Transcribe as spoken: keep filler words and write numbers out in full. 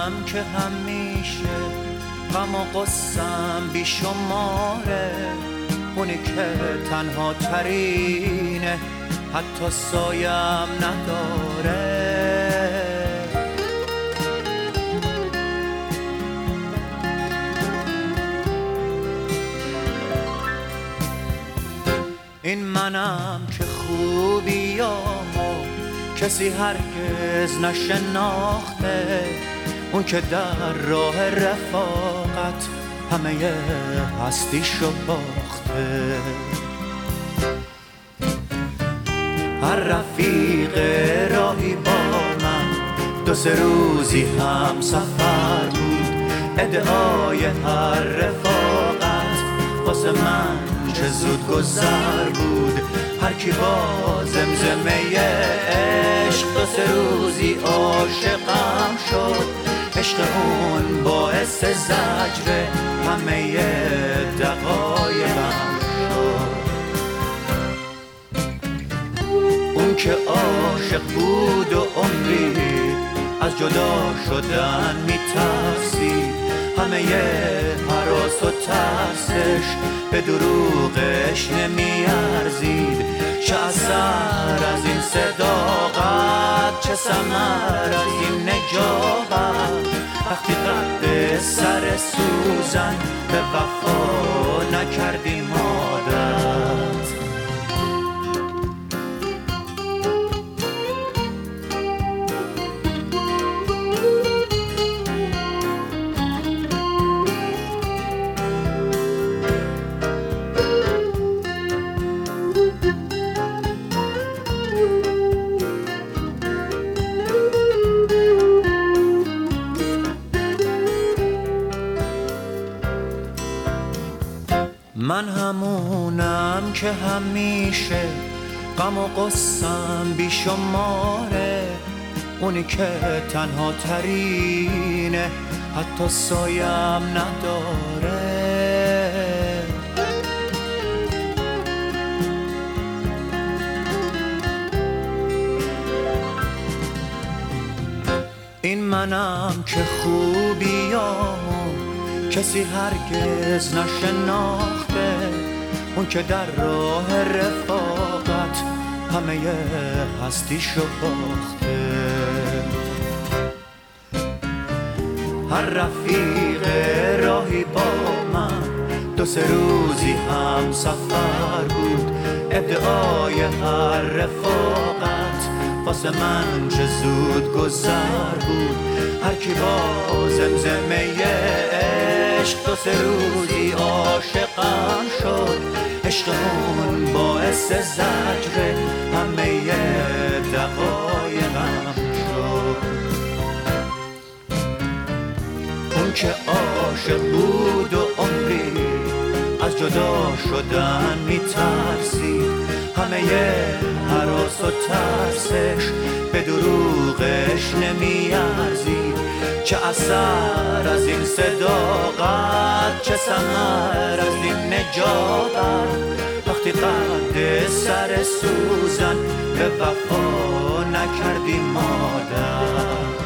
منم که همیشه غم و قصم بی شماره، اونی که تنها ترینه حتی سایم نداره. این منم که خوبیامو کسی هرگز نشناخته، اون که در راه رفاقت همه هستیشو باخته. هر رفیق راهی با من دو سه روزی هم سفر بود، ادعای هر رفاقت واسه من چه زود گذر بود. هر کی با زمزمه عشق دو سه روزی عاشقم شد، عشق اون باعث زجر همه دقایقم شد. اون که عاشق بود و عمری از جدا شدن میترسید، همه هراس و ترسش به دروغش نمیارزید. چه اثر از این صداقت، چه ثمر از این نجابت، وقتی قد سر سوزن به وفا نکردیم عادت. من همونم که همیشه غم و قصم بی شماره، اونی که تنها ترینه حتی سایم نداره. این منم که خوبیامو کسی هرگز نشناخته، اون که در راه رفاقت همه هستیشو باخته. هر رفیق راهی با من دو سه روزی هم سفر بود، ادعای هر رفاقت واسه من چه زود گذر بود. هر کی با زمزمه عشق دو سه روزی عاشقم شد، عشق اون باعث زجر همه دقایقم شد. اون که عاشق بود و عمری از جدا شدن میترسید، همه هراس و ترسش به دروغش نمیارزید. چه اثر از این صداقت، چه ثمر از این نجابت، وقتی قد سر سوزن به وفا نکردیم عادت.